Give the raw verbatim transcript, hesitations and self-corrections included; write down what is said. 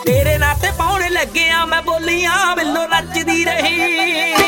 तेरे नाते पाउण लग्गिया मैं बोलियां बिल्लो नचदी रही।